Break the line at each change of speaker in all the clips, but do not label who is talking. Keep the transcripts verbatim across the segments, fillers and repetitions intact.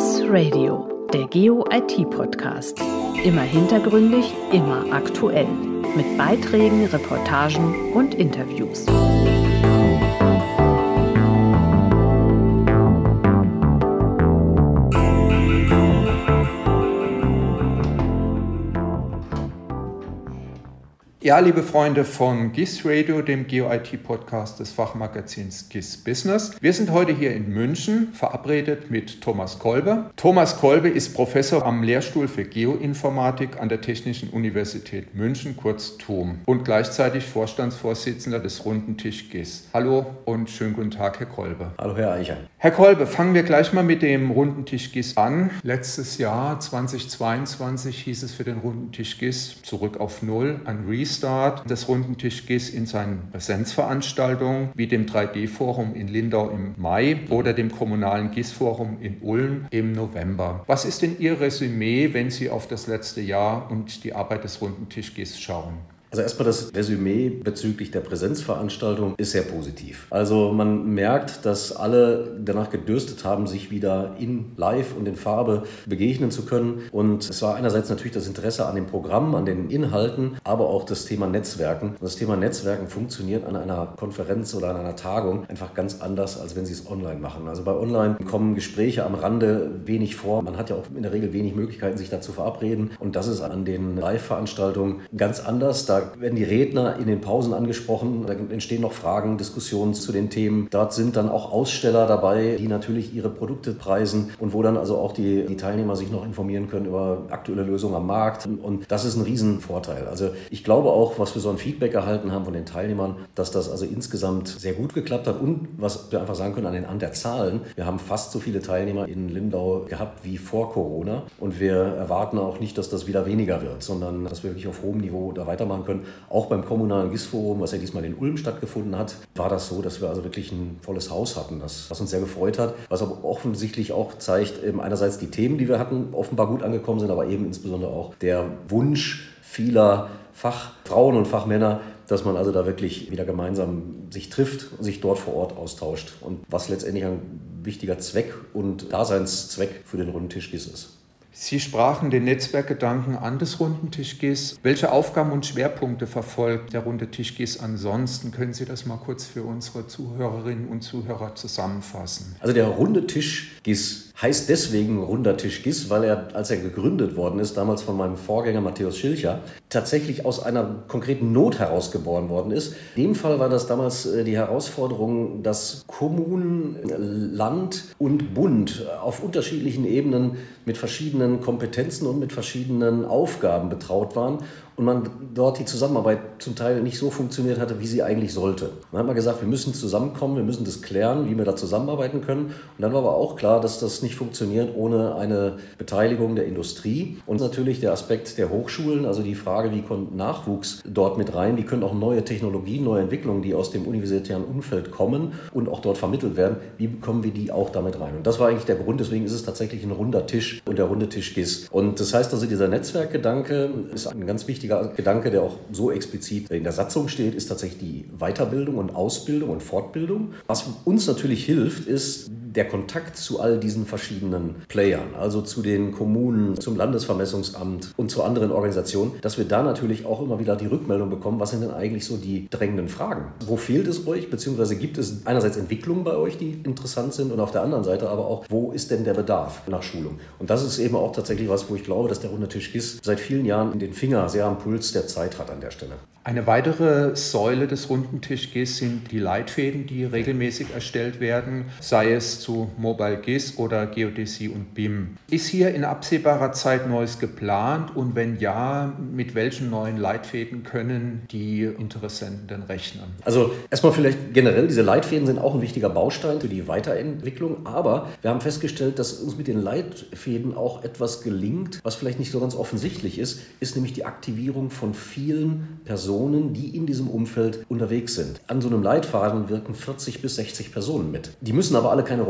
GIS Radio, der Geo-I T-Podcast. Immer hintergründig, immer aktuell. Mit Beiträgen, Reportagen und Interviews.
Ja, liebe Freunde von GIS Radio, dem Geo-I T-Podcast des Fachmagazins GIS Business. Wir sind heute hier in München verabredet mit Thomas Kolbe. Thomas Kolbe ist Professor am Lehrstuhl für Geoinformatik an der Technischen Universität München, kurz T U M, und gleichzeitig Vorstandsvorsitzender des Runden Tisch GIS. Hallo und schönen guten Tag, Herr Kolbe.
Hallo, Herr Eicher.
Herr Kolbe, fangen wir gleich mal mit dem Runden Tisch GIS an. Letztes Jahr, zweitausendzweiundzwanzig, hieß es für den Runden Tisch GIS zurück auf Null, ein Restart des Runden Tisch GIS in seinen Präsenzveranstaltungen wie dem drei D Forum in Lindau im Mai oder dem kommunalen GIS-Forum in Ulm im November. Was ist denn Ihr Resümee, wenn Sie auf das letzte Jahr und die Arbeit des Runden Tisch GIS schauen?
Also erstmal das Resümee bezüglich der Präsenzveranstaltung ist sehr positiv. Also man merkt, dass alle danach gedürstet haben, sich wieder in Live und in Farbe begegnen zu können. Und es war einerseits natürlich das Interesse an dem Programm, an den Inhalten, aber auch das Thema Netzwerken. Und das Thema Netzwerken funktioniert an einer Konferenz oder an einer Tagung einfach ganz anders, als wenn Sie es online machen. Also bei Online kommen Gespräche am Rande wenig vor. Man hat ja auch in der Regel wenig Möglichkeiten, sich da zu verabreden. Und das ist an den Live-Veranstaltungen ganz anders. Da werden die Redner in den Pausen angesprochen, da entstehen noch Fragen, Diskussionen zu den Themen. Dort sind dann auch Aussteller dabei, die natürlich ihre Produkte preisen und wo dann also auch die, die Teilnehmer sich noch informieren können über aktuelle Lösungen am Markt. Und das ist ein Riesenvorteil. Also ich glaube auch, was wir so ein Feedback erhalten haben von den Teilnehmern, dass das also insgesamt sehr gut geklappt hat. Und was wir einfach sagen können an den an der Zahlen, wir haben fast so viele Teilnehmer in Lindau gehabt wie vor Corona. Und wir erwarten auch nicht, dass das wieder weniger wird, sondern dass wir wirklich auf hohem Niveau da weitermachen können. Auch beim kommunalen GIS-Forum, was ja diesmal in Ulm stattgefunden hat, war das so, dass wir also wirklich ein volles Haus hatten, das, was uns sehr gefreut hat. Was aber offensichtlich auch zeigt, eben einerseits die Themen, die wir hatten, offenbar gut angekommen sind, aber eben insbesondere auch der Wunsch vieler Fachfrauen und Fachmänner, dass man also da wirklich wieder gemeinsam sich trifft und sich dort vor Ort austauscht. Und was letztendlich ein wichtiger Zweck und Daseinszweck für den Runden Tisch GIS ist.
Sie sprachen den Netzwerkgedanken an des Runden Tisch GIS. Welche Aufgaben und Schwerpunkte verfolgt der Runde Tisch GIS ansonsten? Können Sie das mal kurz für unsere Zuhörerinnen und Zuhörer zusammenfassen?
Also der Runde Tisch GIS heißt deswegen Runder Tisch GIS, weil er, als er gegründet worden ist, damals von meinem Vorgänger Matthäus Schilcher, tatsächlich aus einer konkreten Not heraus geboren worden ist. In dem Fall war das damals die Herausforderung, dass Kommunen, Land und Bund auf unterschiedlichen Ebenen mit verschiedenen Kompetenzen und mit verschiedenen Aufgaben betraut waren und man dort die Zusammenarbeit zum Teil nicht so funktioniert hatte, wie sie eigentlich sollte. Dann hat man gesagt, wir müssen zusammenkommen, wir müssen das klären, wie wir da zusammenarbeiten können. Und dann war aber auch klar, dass das nicht funktioniert ohne eine Beteiligung der Industrie und natürlich der Aspekt der Hochschulen, also die Frage, wie kommt Nachwuchs dort mit rein, wie können auch neue Technologien, neue Entwicklungen, die aus dem universitären Umfeld kommen und auch dort vermittelt werden, wie bekommen wir die auch damit rein? Und das war eigentlich der Grund, deswegen ist es tatsächlich ein runder Tisch und der Runde Tisch GIS. Und das heißt also, dieser Netzwerkgedanke ist ein ganz wichtiger Gedanke, der auch so explizit in der Satzung steht, ist tatsächlich die Weiterbildung und Ausbildung und Fortbildung. Was uns natürlich hilft, ist der Kontakt zu all diesen verschiedenen Playern, also zu den Kommunen, zum Landesvermessungsamt und zu anderen Organisationen, dass wir da natürlich auch immer wieder die Rückmeldung bekommen, was sind denn eigentlich so die drängenden Fragen? Wo fehlt es euch, beziehungsweise gibt es einerseits Entwicklungen bei euch, die interessant sind und auf der anderen Seite aber auch, wo ist denn der Bedarf nach Schulung? Und das ist eben auch tatsächlich was, wo ich glaube, dass der Runde Tisch GIS seit vielen Jahren den Finger sehr am Puls der Zeit hat an der Stelle.
Eine weitere Säule des Runden Tisch GIS sind die Leitfäden, die regelmäßig erstellt werden, sei es zu Mobile GIS oder Geodäsie und B I M. Ist hier in absehbarer Zeit Neues geplant und wenn ja, mit welchen neuen Leitfäden können die Interessenten denn rechnen?
Also erstmal vielleicht generell, diese Leitfäden sind auch ein wichtiger Baustein für die Weiterentwicklung, aber wir haben festgestellt, dass uns mit den Leitfäden auch etwas gelingt, was vielleicht nicht so ganz offensichtlich ist, ist nämlich die Aktivierung von vielen Personen, die in diesem Umfeld unterwegs sind. An so einem Leitfaden wirken vierzig bis sechzig Personen mit. Die müssen aber alle keine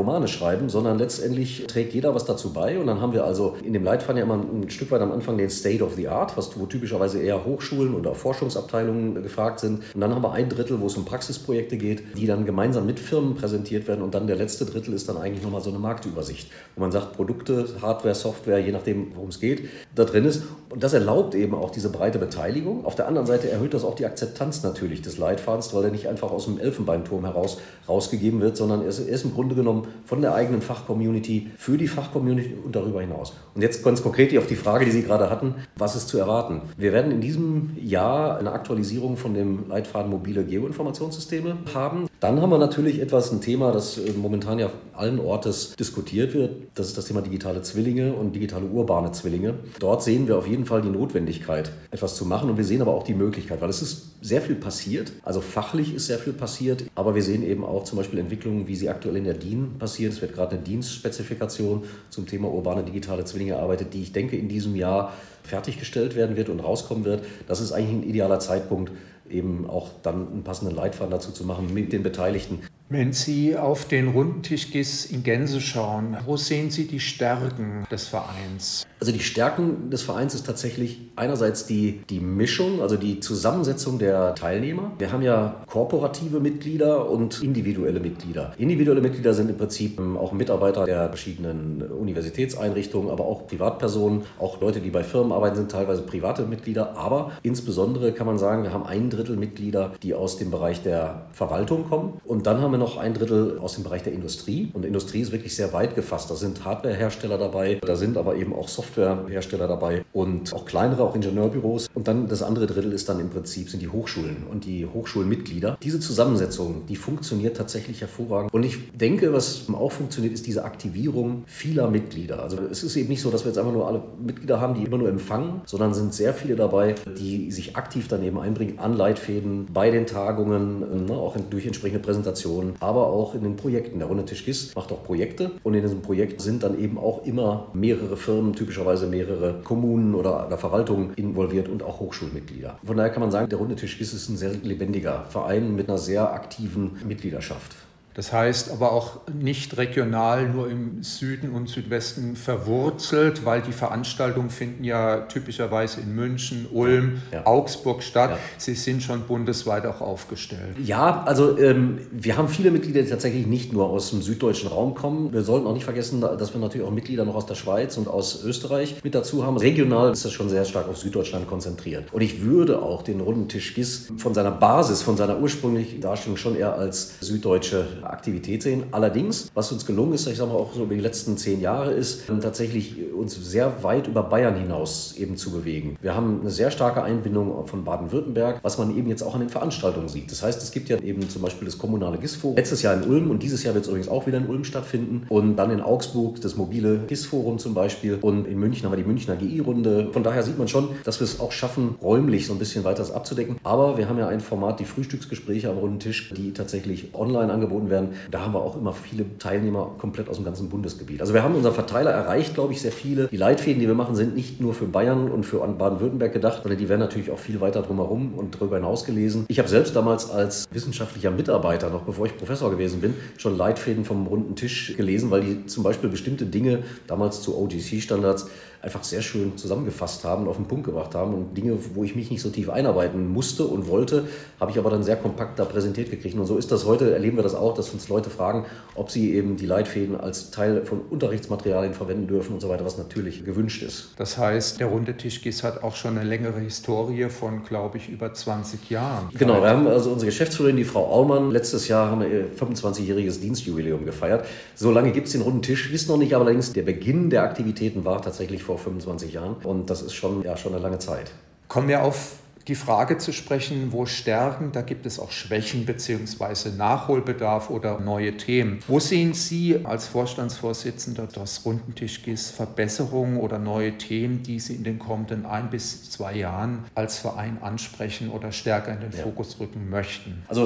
Romane schreiben, sondern letztendlich trägt jeder was dazu bei. Und dann haben wir also in dem Leitfaden ja immer ein Stück weit am Anfang den State of the Art, was, wo typischerweise eher Hochschulen oder Forschungsabteilungen gefragt sind. Und dann haben wir ein Drittel, wo es um Praxisprojekte geht, die dann gemeinsam mit Firmen präsentiert werden. Und dann der letzte Drittel ist dann eigentlich nochmal so eine Marktübersicht, wo man sagt, Produkte, Hardware, Software, je nachdem, worum es geht, da drin ist. Und das erlaubt eben auch diese breite Beteiligung. Auf der anderen Seite erhöht das auch die Akzeptanz natürlich des Leitfadens, weil er nicht einfach aus dem Elfenbeinturm heraus rausgegeben wird, sondern er ist, er ist im Grunde genommen von der eigenen Fachcommunity für die Fachcommunity und darüber hinaus. Und jetzt ganz konkret auf die Frage, die Sie gerade hatten, was ist zu erwarten? Wir werden in diesem Jahr eine Aktualisierung von dem Leitfaden mobile Geoinformationssysteme haben. Dann haben wir natürlich etwas, ein Thema, das momentan ja allen Ortes diskutiert wird. Das ist das Thema digitale Zwillinge und digitale urbane Zwillinge. Dort sehen wir auf jeden Fall die Notwendigkeit, etwas zu machen. Und wir sehen aber auch die Möglichkeit, weil es ist sehr viel passiert. Also fachlich ist sehr viel passiert. Aber wir sehen eben auch zum Beispiel Entwicklungen, wie sie aktuell in der D I N passiert. Es wird gerade eine D I N-Spezifikation zum Thema urbane digitale Zwillinge erarbeitet, die ich denke in diesem Jahr fertiggestellt werden wird und rauskommen wird. Das ist eigentlich ein idealer Zeitpunkt, eben auch dann einen passenden Leitfaden dazu zu machen mit den Beteiligten.
Wenn Sie auf den runden Tisch G I S in Gänze schauen, wo sehen Sie die Stärken des Vereins?
Also die Stärken des Vereins ist tatsächlich einerseits die, die Mischung, also die Zusammensetzung der Teilnehmer. Wir haben ja korporative Mitglieder und individuelle Mitglieder. Individuelle Mitglieder sind im Prinzip auch Mitarbeiter der verschiedenen Universitätseinrichtungen, aber auch Privatpersonen, auch Leute, die bei Firmen arbeiten, sind teilweise private Mitglieder. Aber insbesondere kann man sagen, wir haben ein Drittel Mitglieder, die aus dem Bereich der Verwaltung kommen. Und dann haben wir noch ein Drittel aus dem Bereich der Industrie. Und Industrie ist wirklich sehr weit gefasst. Da sind Hardwarehersteller dabei, da sind aber eben auch Softwarehersteller dabei und auch kleinere, auch Ingenieurbüros. Und dann das andere Drittel ist dann im Prinzip sind die Hochschulen und die Hochschulmitglieder. Diese Zusammensetzung, die funktioniert tatsächlich hervorragend. Und ich denke, was auch funktioniert, ist diese Aktivierung vieler Mitglieder. Also es ist eben nicht so, dass wir jetzt einfach nur alle Mitglieder haben, die immer nur empfangen, sondern sind sehr viele dabei, die sich aktiv daneben einbringen an Leitfäden, bei den Tagungen, ne, auch durch entsprechende Präsentationen, aber auch in den Projekten. Der runde Tisch G I S macht auch Projekte und in diesem Projekt sind dann eben auch immer mehrere Firmen, typischerweise mehrere Kommunen oder, oder Verwaltungen involviert und auch Hochschulmitglieder. Von daher kann man sagen, der runde Tisch G I S ist ein sehr lebendiger Verein mit einer sehr aktiven Mitgliedschaft.
Das heißt aber auch nicht regional nur im Süden und Südwesten verwurzelt, weil die Veranstaltungen finden ja typischerweise in München, Ulm, ja. Augsburg statt. Ja. Sie sind schon bundesweit auch aufgestellt.
Ja, also ähm, wir haben viele Mitglieder, die tatsächlich nicht nur aus dem süddeutschen Raum kommen. Wir sollten auch nicht vergessen, dass wir natürlich auch Mitglieder noch aus der Schweiz und aus Österreich mit dazu haben. Regional ist das schon sehr stark auf Süddeutschland konzentriert. Und ich würde auch den runden Tisch G I S von seiner Basis, von seiner ursprünglichen Darstellung schon eher als süddeutsche Aktivität sehen. Allerdings, was uns gelungen ist, ich sage mal auch so über die letzten zehn Jahre, ist tatsächlich uns sehr weit über Bayern hinaus eben zu bewegen. Wir haben eine sehr starke Einbindung von Baden-Württemberg, was man eben jetzt auch an den Veranstaltungen sieht. Das heißt, es gibt ja eben zum Beispiel das kommunale G I S-Forum, letztes Jahr in Ulm und dieses Jahr wird es übrigens auch wieder in Ulm stattfinden und dann in Augsburg das mobile G I S-Forum zum Beispiel und in München haben wir die Münchner G I-Runde. Von daher sieht man schon, dass wir es auch schaffen, räumlich so ein bisschen weiter abzudecken. Aber wir haben ja ein Format, die Frühstücksgespräche am runden Tisch, die tatsächlich online angeboten werden. Da haben wir auch immer viele Teilnehmer komplett aus dem ganzen Bundesgebiet. Also wir haben unseren Verteiler erreicht, glaube ich, sehr viele. Die Leitfäden, die wir machen, sind nicht nur für Bayern und für Baden-Württemberg gedacht, sondern die werden natürlich auch viel weiter drumherum und darüber hinaus gelesen. Ich habe selbst damals als wissenschaftlicher Mitarbeiter, noch bevor ich Professor gewesen bin, schon Leitfäden vom runden Tisch gelesen, weil die zum Beispiel bestimmte Dinge damals zu O G C-Standards einfach sehr schön zusammengefasst haben und auf den Punkt gebracht haben. Und Dinge, wo ich mich nicht so tief einarbeiten musste und wollte, habe ich aber dann sehr kompakt da präsentiert gekriegt. Und so ist das heute, erleben wir das auch, dass uns Leute fragen, ob sie eben die Leitfäden als Teil von Unterrichtsmaterialien verwenden dürfen und so weiter, was natürlich gewünscht ist.
Das heißt, der runde Tisch G I S hat auch schon eine längere Historie von, glaube ich, über zwanzig Jahren.
Genau, wir haben also unsere Geschäftsführerin, die Frau Aumann, letztes Jahr haben wir ihr fünfundzwanzigjähriges Dienstjubiläum gefeiert. So lange gibt es den runden Tisch G I S noch nicht, aber allerdings der Beginn der Aktivitäten war tatsächlich vor fünfundzwanzig Jahren und das ist schon, ja, schon eine lange Zeit.
Kommen wir auf die Frage zu sprechen, wo Stärken, da gibt es auch Schwächen bzw. Nachholbedarf oder neue Themen. Wo sehen Sie als Vorstandsvorsitzender des runden Tisch G I S Verbesserungen oder neue Themen, die Sie in den kommenden ein bis zwei Jahren als Verein ansprechen oder stärker in den ja. Fokus rücken möchten?
Also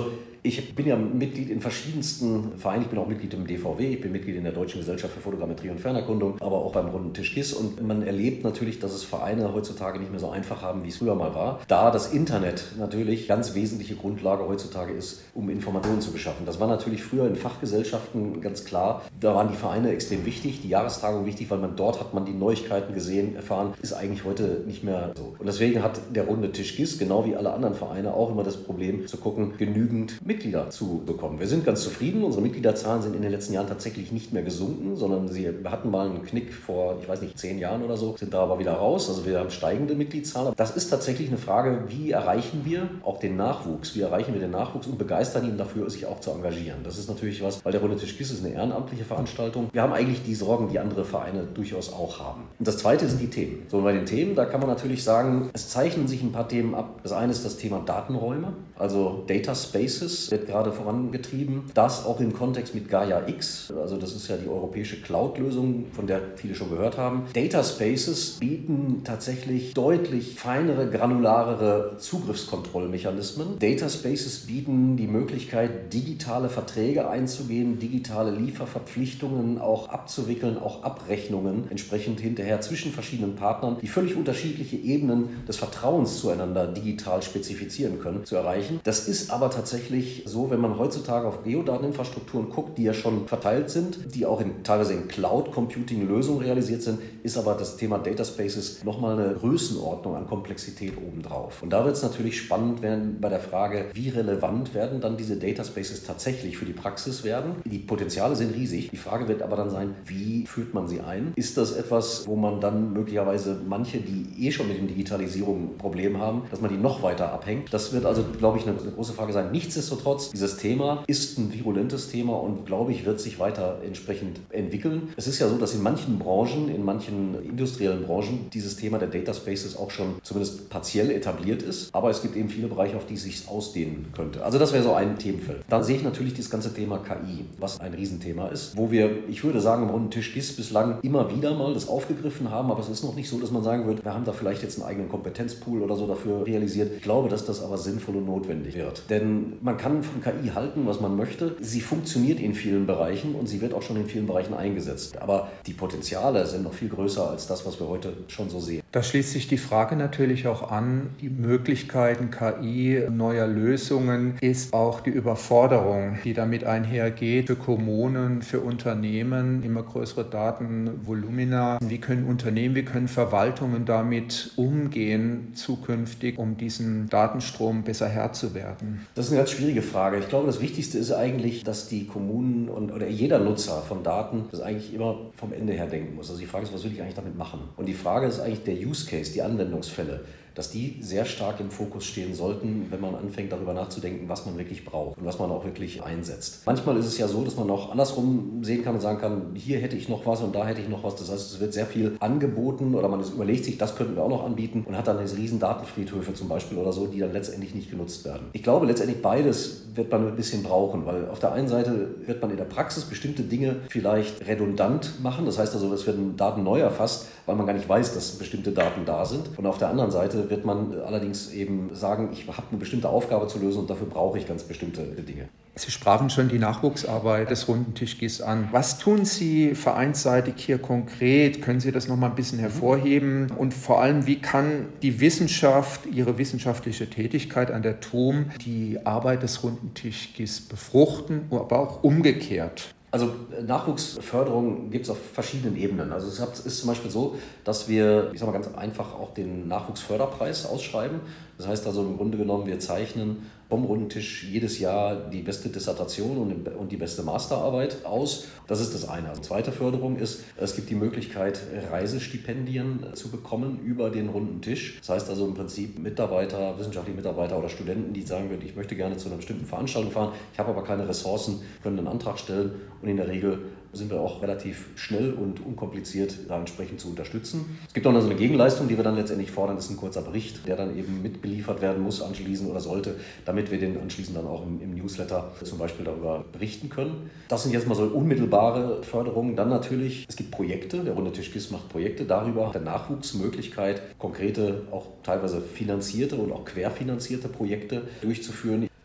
Ich bin ja Mitglied in verschiedensten Vereinen. Ich bin auch Mitglied im D V W, ich bin Mitglied in der Deutschen Gesellschaft für Fotogrammetrie und Fernerkundung, aber auch beim Runden Tisch GIS. Und man erlebt natürlich, dass es Vereine heutzutage nicht mehr so einfach haben, wie es früher mal war. Da das Internet natürlich ganz wesentliche Grundlage heutzutage ist, um Informationen zu beschaffen. Das war natürlich früher in Fachgesellschaften ganz klar. Da waren die Vereine extrem wichtig, die Jahrestagung wichtig, weil man dort hat man die Neuigkeiten gesehen, erfahren, ist eigentlich heute nicht mehr so. Und deswegen hat der Runde Tisch GIS, genau wie alle anderen Vereine, auch immer das Problem zu gucken, genügend Mitglieder zu bekommen. Wir sind ganz zufrieden. Unsere Mitgliederzahlen sind in den letzten Jahren tatsächlich nicht mehr gesunken, sondern sie hatten mal einen Knick vor, ich weiß nicht, zehn Jahren oder so, sind da aber wieder raus. Also wir haben steigende Mitgliedszahlen. Das ist tatsächlich eine Frage, wie erreichen wir auch den Nachwuchs? Wie erreichen wir den Nachwuchs und begeistern ihn dafür, sich auch zu engagieren? Das ist natürlich was, weil der Runde Tisch GIS ist eine ehrenamtliche Veranstaltung. Wir haben eigentlich die Sorgen, die andere Vereine durchaus auch haben. Und das Zweite sind die Themen. So, und bei den Themen, da kann man natürlich sagen, es zeichnen sich ein paar Themen ab. Das eine ist das Thema Datenräume, also Data Spaces wird gerade vorangetrieben. Das auch im Kontext mit Gaia X, also das ist ja die europäische Cloud-Lösung, von der viele schon gehört haben. Data Spaces bieten tatsächlich deutlich feinere, granularere Zugriffskontrollmechanismen. Data Spaces bieten die Möglichkeit, digitale Verträge einzugehen, digitale Lieferverpflichtungen auch abzuwickeln, auch Abrechnungen entsprechend hinterher zwischen verschiedenen Partnern, die völlig unterschiedliche Ebenen des Vertrauens zueinander digital spezifizieren können, zu erreichen. Das ist aber tatsächlich so, wenn man heutzutage auf Geodateninfrastrukturen guckt, die ja schon verteilt sind, die auch in, teilweise in Cloud-Computing-Lösungen realisiert sind, ist aber das Thema Data Spaces nochmal eine Größenordnung an Komplexität obendrauf. Und da wird es natürlich spannend werden bei der Frage, wie relevant werden dann diese Data Spaces tatsächlich für die Praxis werden. Die Potenziale sind riesig. Die Frage wird aber dann sein, wie führt man sie ein? Ist das etwas, wo man dann möglicherweise manche, die eh schon mit der Digitalisierung ein Problem haben, dass man die noch weiter abhängt? Das wird also, glaube ich, eine, eine große Frage sein. Nichtsdestotrotz, dieses Thema ist ein virulentes Thema und, glaube ich, wird sich weiter entsprechend entwickeln. Es ist ja so, dass in manchen Branchen, in manchen industriellen Branchen dieses Thema der Data Spaces auch schon zumindest partiell etabliert ist. Aber es gibt eben viele Bereiche, auf die es sich ausdehnen könnte. Also das wäre so ein Themenfeld. Dann sehe ich natürlich das ganze Thema K I, was ein Riesenthema ist, wo wir, ich würde sagen, im Runden Tisch GIS bislang immer wieder mal das aufgegriffen haben, aber es ist noch nicht so, dass man sagen würde, wir haben da vielleicht jetzt einen eigenen Kompetenzpool oder so dafür realisiert. Ich glaube, dass das aber sinnvoll und notwendig wird. Denn man kann von K I halten, was man möchte. Sie funktioniert in vielen Bereichen und sie wird auch schon in vielen Bereichen eingesetzt. Aber die Potenziale sind noch viel größer als das, was wir heute schon so sehen.
Da schließt sich die Frage natürlich auch an, die Möglichkeiten K I, neuer Lösungen, ist auch die Überforderung, die damit einhergeht für Kommunen, für Unternehmen, immer größere Datenvolumina. Wie können Unternehmen, wie können Verwaltungen damit umgehen zukünftig, um diesen Datenstrom besser Herr zu werden?
Das ist eine ganz schwierige Frage. Ich glaube, das Wichtigste ist eigentlich, dass die Kommunen und oder jeder Nutzer von Daten das eigentlich immer vom Ende her denken muss. Also die Frage ist, was will ich eigentlich damit machen? Und die Frage ist eigentlich der Use Case, die Anwendungsfälle, dass die sehr stark im Fokus stehen sollten, wenn man anfängt, darüber nachzudenken, was man wirklich braucht und was man auch wirklich einsetzt. Manchmal ist es ja so, dass man auch andersrum sehen kann und sagen kann, hier hätte ich noch was und da hätte ich noch was. Das heißt, es wird sehr viel angeboten oder man überlegt sich, das könnten wir auch noch anbieten und hat dann diese riesen Datenfriedhöfe zum Beispiel oder so, die dann letztendlich nicht genutzt werden. Ich glaube, letztendlich beides wird man ein bisschen brauchen, weil auf der einen Seite wird man in der Praxis bestimmte Dinge vielleicht redundant machen. Das heißt also, es werden Daten neu erfasst, weil man gar nicht weiß, dass bestimmte Daten da sind. Und auf der anderen Seite wird man allerdings eben sagen, ich habe eine bestimmte Aufgabe zu lösen und dafür brauche ich ganz bestimmte Dinge.
Sie sprachen schon die Nachwuchsarbeit des Runden Tisch GIS an. Was tun Sie vereinsseitig hier konkret? Können Sie das noch mal ein bisschen hervorheben? Und vor allem, wie kann die Wissenschaft, Ihre wissenschaftliche Tätigkeit an der T U M, die Arbeit des Runden Tisch GIS befruchten, aber auch umgekehrt?
Also Nachwuchsförderung gibt es auf verschiedenen Ebenen. Also es ist zum Beispiel so, dass wir, ich sage mal ganz einfach, auch den Nachwuchsförderpreis ausschreiben. Das heißt also im Grunde genommen, wir zeichnen vom Rundentisch jedes Jahr die beste Dissertation und die beste Masterarbeit aus. Das ist das eine. Also zweite Förderung ist, es gibt die Möglichkeit, Reisestipendien zu bekommen über den Runden Tisch. Das heißt also im Prinzip Mitarbeiter, wissenschaftliche Mitarbeiter oder Studenten, die sagen würden, ich möchte gerne zu einer bestimmten Veranstaltung fahren, ich habe aber keine Ressourcen, können einen Antrag stellen und in der Regel sind wir auch relativ schnell und unkompliziert da entsprechend zu unterstützen. Es gibt auch noch so eine Gegenleistung, die wir dann letztendlich fordern, das ist ein kurzer Bericht, der dann eben mitgeliefert werden muss anschließend oder sollte, damit wir den anschließend dann auch im, im Newsletter zum Beispiel darüber berichten können. Das sind jetzt mal so unmittelbare Förderungen. Dann natürlich, es gibt Projekte, der Runde Tisch GIS macht Projekte, darüber der Nachwuchsmöglichkeit, konkrete, auch teilweise finanzierte und auch querfinanzierte Projekte durchzuführen.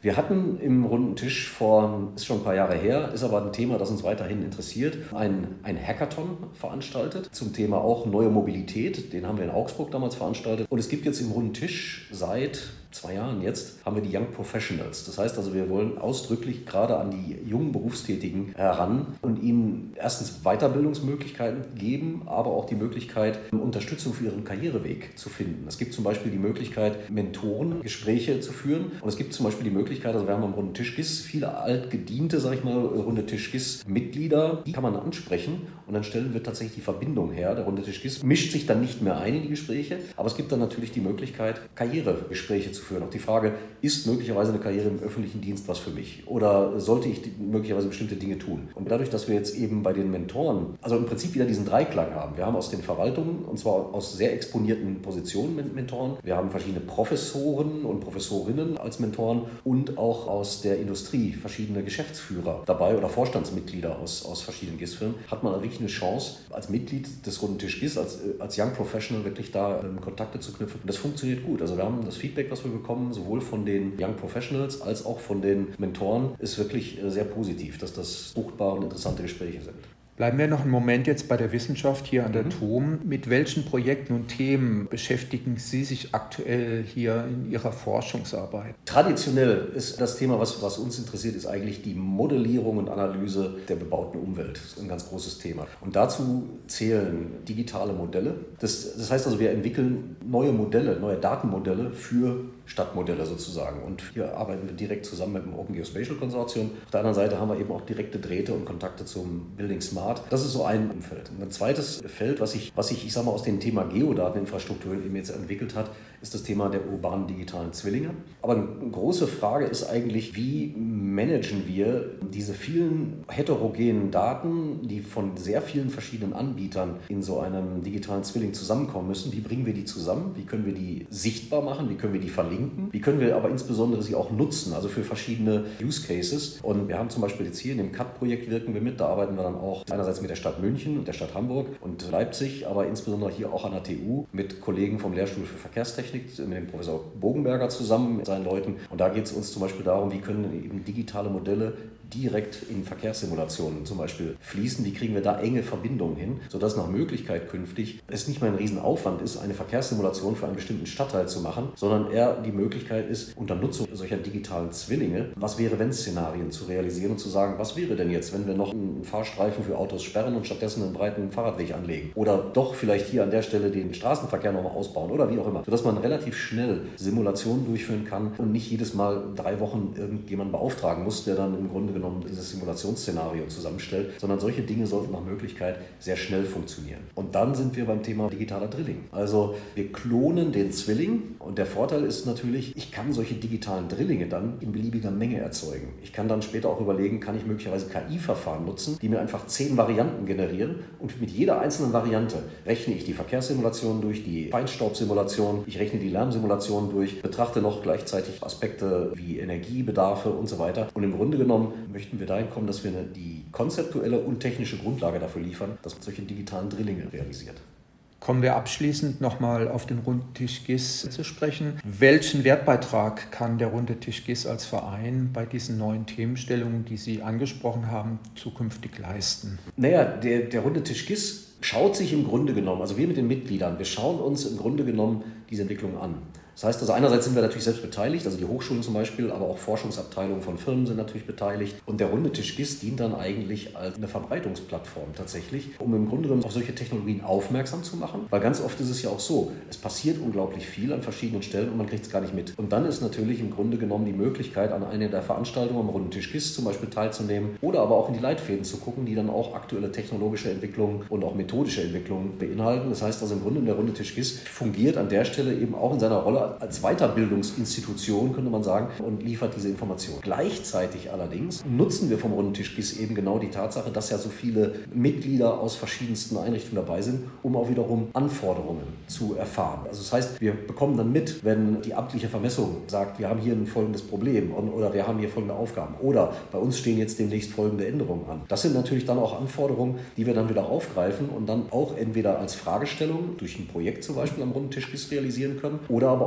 Wir hatten im runden Tisch vor, ist schon ein paar Jahre her, ist aber ein Thema, das uns weiterhin interessiert, ein, ein Hackathon veranstaltet zum Thema auch neue Mobilität. Den haben wir in Augsburg damals veranstaltet. Und es gibt jetzt im runden Tisch seit zwei Jahren jetzt, haben wir die Young Professionals. Das heißt also, wir wollen ausdrücklich gerade an die jungen Berufstätigen heran und ihnen erstens Weiterbildungsmöglichkeiten geben, aber auch die Möglichkeit, Unterstützung für ihren Karriereweg zu finden. Es gibt zum Beispiel die Möglichkeit, Mentorengespräche zu führen. Und es gibt zum Beispiel die Möglichkeit, also wir haben am runden Tisch G I S viele altgediente, sag ich mal, runde Tisch G I S-Mitglieder, die kann man ansprechen und dann stellen wir tatsächlich die Verbindung her. Der runde Tisch G I S mischt sich dann nicht mehr ein in die Gespräche, aber es gibt dann natürlich die Möglichkeit, Karrieregespräche zu führen. Auch die Frage, ist möglicherweise eine Karriere im öffentlichen Dienst was für mich? Oder sollte ich möglicherweise bestimmte Dinge tun? Und dadurch, dass wir jetzt eben bei den Mentoren, also im Prinzip wieder diesen Dreiklang haben. Wir haben aus den Verwaltungen, und zwar aus sehr exponierten Positionen Mentoren. Wir haben verschiedene Professoren und Professorinnen als Mentoren und auch aus der Industrie verschiedene Geschäftsführer dabei oder Vorstandsmitglieder aus, aus verschiedenen G I S-Firmen. Hat man wirklich eine Chance, als Mitglied des runden Tisch G I S, als, als Young Professional wirklich da ähm, Kontakte zu knüpfen. Und das funktioniert gut. Also wir haben das Feedback, was wir bekommen, sowohl von den Young Professionals als auch von den Mentoren, ist wirklich sehr positiv, dass das fruchtbare und interessante Gespräche sind.
Bleiben wir noch einen Moment jetzt bei der Wissenschaft hier an der
Mhm.
T U M. Mit welchen Projekten und Themen beschäftigen Sie sich aktuell hier in Ihrer Forschungsarbeit?
Traditionell ist das Thema, was, was uns interessiert, ist eigentlich die Modellierung und Analyse der bebauten Umwelt. Das ist ein ganz großes Thema. Und dazu zählen digitale Modelle. Das, das heißt also, wir entwickeln neue Modelle, neue Datenmodelle für Stadtmodelle sozusagen. Und hier arbeiten wir direkt zusammen mit dem Open Geospatial Konsortium. Auf der anderen Seite haben wir eben auch direkte Drähte und Kontakte zum Building Smart. Das ist so ein Umfeld. Und ein zweites Feld, was sich, was ich, ich sag mal, aus dem Thema Geodateninfrastruktur eben jetzt entwickelt hat, ist das Thema der urbanen digitalen Zwillinge. Aber eine große Frage ist eigentlich, wie managen wir diese vielen heterogenen Daten, die von sehr vielen verschiedenen Anbietern in so einem digitalen Zwilling zusammenkommen müssen. Wie bringen wir die zusammen? Wie können wir die sichtbar machen? Wie können wir die verlinken? Wie können wir aber insbesondere sie auch nutzen, also für verschiedene Use Cases? Und wir haben zum Beispiel jetzt hier in dem C A T-Projekt wirken wir mit. Da arbeiten wir dann auch einerseits mit der Stadt München und der Stadt Hamburg und Leipzig, aber insbesondere hier auch an der T U mit Kollegen vom Lehrstuhl für Verkehrstechnik, mit dem Professor Bogenberger zusammen mit seinen Leuten. Und da geht es uns zum Beispiel darum, wie können eben digitale Modelle direkt in Verkehrssimulationen zum Beispiel fließen. Wie kriegen wir da enge Verbindungen hin, sodass nach Möglichkeit künftig es nicht mehr ein Riesenaufwand ist, eine Verkehrssimulation für einen bestimmten Stadtteil zu machen, sondern eher die Möglichkeit ist, unter Nutzung solcher digitalen Zwillinge, was wäre wenn Szenarien zu realisieren und zu sagen, was wäre denn jetzt, wenn wir noch einen Fahrstreifen für Autos sperren und stattdessen einen breiten Fahrradweg anlegen oder doch vielleicht hier an der Stelle den Straßenverkehr nochmal ausbauen oder wie auch immer, sodass man relativ schnell Simulationen durchführen kann und nicht jedes Mal drei Wochen irgendjemanden beauftragen muss, der dann im Grunde genommen dieses Simulationsszenario zusammenstellt, sondern solche Dinge sollten nach Möglichkeit sehr schnell funktionieren. Und dann sind wir beim Thema digitaler Drilling. Also wir klonen den Zwilling und der Vorteil ist natürlich, ich kann solche digitalen Drillinge dann in beliebiger Menge erzeugen. Ich kann dann später auch überlegen, kann ich möglicherweise K I-Verfahren nutzen, die mir einfach zehn Varianten generieren und mit jeder einzelnen Variante rechne ich die Verkehrssimulation durch, die Feinstaubsimulation, ich rechne die Lärmsimulation durch, betrachte noch gleichzeitig Aspekte wie Energiebedarfe und so weiter. Und im Grunde genommen möchten wir dahin kommen, dass wir die konzeptuelle und technische Grundlage dafür liefern, dass man solche digitalen Drillinge realisiert.
Kommen wir abschließend nochmal auf den runden Tisch G I S zu sprechen. Welchen Wertbeitrag kann der runde Tisch G I S als Verein bei diesen neuen Themenstellungen, die Sie angesprochen haben, zukünftig leisten?
Naja, der, der runde Tisch G I S schaut sich im Grunde genommen, also wir mit den Mitgliedern, wir schauen uns im Grunde genommen diese Entwicklung an. Das heißt also, einerseits sind wir natürlich selbst beteiligt, also die Hochschulen zum Beispiel, aber auch Forschungsabteilungen von Firmen sind natürlich beteiligt. Und der runde Tisch G I S dient dann eigentlich als eine Verbreitungsplattform tatsächlich, um im Grunde genommen auf solche Technologien aufmerksam zu machen. Weil ganz oft ist es ja auch so, es passiert unglaublich viel an verschiedenen Stellen und man kriegt es gar nicht mit. Und dann ist natürlich im Grunde genommen die Möglichkeit, an einer der Veranstaltungen am runden Tisch G I S zum Beispiel teilzunehmen oder aber auch in die Leitfäden zu gucken, die dann auch aktuelle technologische Entwicklungen und auch methodische Entwicklungen beinhalten. Das heißt also im Grunde, der runde Tisch G I S fungiert an der Stelle eben auch in seiner Rolle als Weiterbildungsinstitution, könnte man sagen, und liefert diese Information. Gleichzeitig allerdings nutzen wir vom runden Tisch G I S eben genau die Tatsache, dass ja so viele Mitglieder aus verschiedensten Einrichtungen dabei sind, um auch wiederum Anforderungen zu erfahren. Also das heißt, wir bekommen dann mit, wenn die amtliche Vermessung sagt, wir haben hier ein folgendes Problem oder wir haben hier folgende Aufgaben oder bei uns stehen jetzt demnächst folgende Änderungen an. Das sind natürlich dann auch Anforderungen, die wir dann wieder aufgreifen und dann auch entweder als Fragestellung durch ein Projekt zum Beispiel am runden Tisch G I S realisieren können oder aber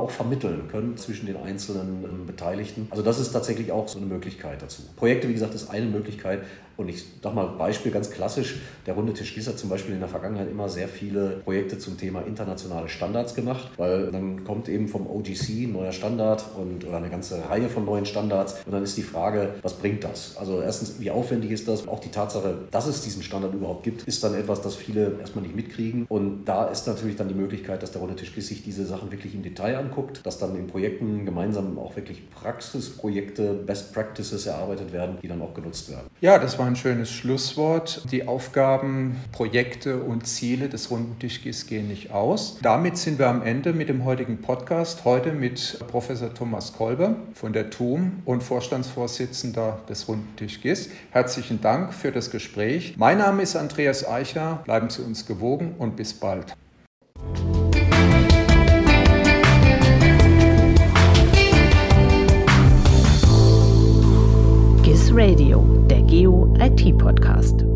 auch vermitteln können zwischen den einzelnen ähm, Beteiligten. Also das ist tatsächlich auch so eine Möglichkeit dazu. Projekte, wie gesagt, ist eine Möglichkeit. Und ich sag mal, Beispiel ganz klassisch, der Runde Tisch GIS hat zum Beispiel in der Vergangenheit immer sehr viele Projekte zum Thema internationale Standards gemacht, weil dann kommt eben vom O G C ein neuer Standard und, oder eine ganze Reihe von neuen Standards und dann ist die Frage, was bringt das? Also erstens, wie aufwendig ist das? Auch die Tatsache, dass es diesen Standard überhaupt gibt, ist dann etwas, das viele erstmal nicht mitkriegen und da ist natürlich dann die Möglichkeit, dass der Runde Tisch GIS sich diese Sachen wirklich im Detail anguckt, dass dann in Projekten gemeinsam auch wirklich Praxisprojekte, Best Practices erarbeitet werden, die dann auch genutzt werden.
Ja, das war ein schönes Schlusswort. Die Aufgaben, Projekte und Ziele des Runden Tisch GIS gehen nicht aus. Damit sind wir am Ende mit dem heutigen Podcast. Heute mit Professor Thomas Kolber von der T U M und Vorstandsvorsitzender des Runden Tisch GIS. Herzlichen Dank für das Gespräch. Mein Name ist Andreas Eicher. Bleiben Sie uns gewogen und bis bald.
GIS Radio, der Geo-I T-Podcast.